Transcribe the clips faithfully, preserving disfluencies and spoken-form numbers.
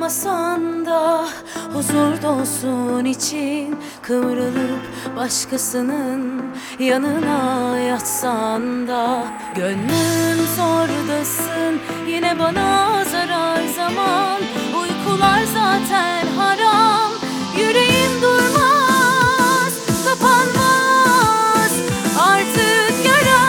olmasan da huzur dolsun için, kıvrılıp başkasının yanına yatsan da gönlüm zordasın, yine bana zarar zaman. Uykular zaten haram, yüreğim durmaz, kapanmaz artık yaram.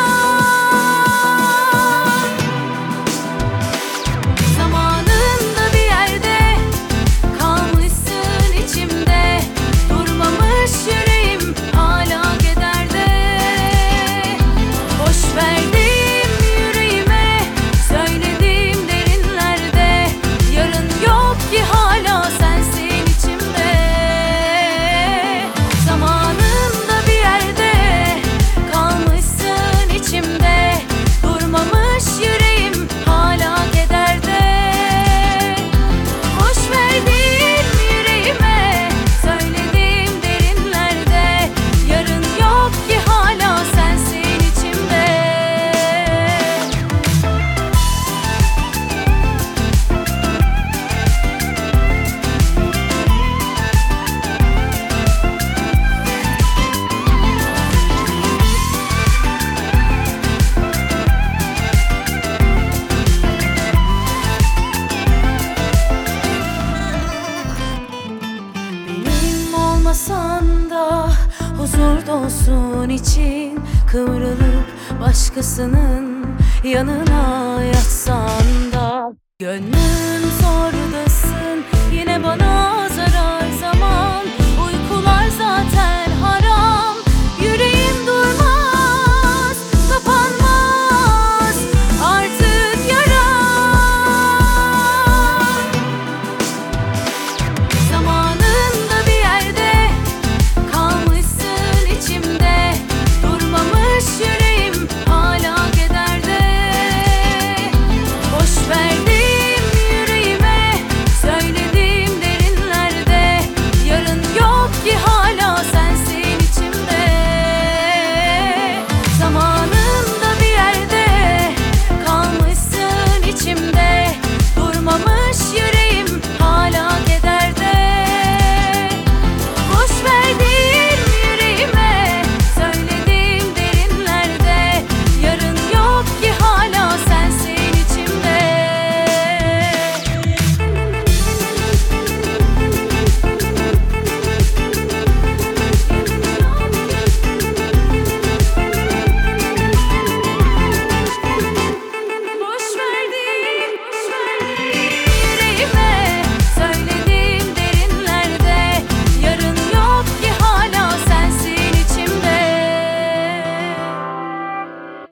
Zamanında bir yerde kalmışsın içimde, durmamış yüreğim hala kederde. Boş verdim yüreğime, söyledim derinlerde, yarın yok ki hala sensin içimde. Zamanında bir yerde kalmışsın içimde, durmamış yüreğim hala kederde. Boş verdim yüreğime, söyledim derinlerde, yarın yok ki hala sensin içimde. Benim olmasan da huzur dolsun için, kıvrılıp başkasının yanına yatsan da gönlüm zordasın, yine bana